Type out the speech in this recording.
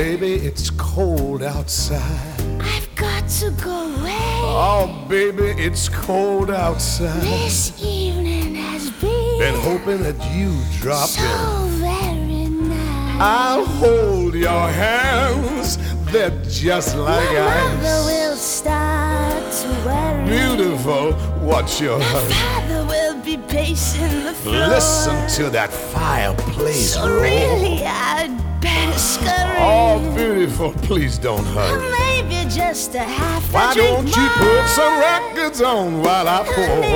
baby, it's cold outside. I've got to go away. Oh, baby, it's cold outside. This evening has Been hoping that you drop so in. very nice. I'll hold your hands, they're just like My mother ice. will start to worry. Beautiful, what's your My hurry? father will be pacing the floor. Listen to that fireplace So roar. really, I'd better scurry. Oh, beautiful, please don't Or hurry. maybe just a half a Why drink don't you more. put some records on while I pour?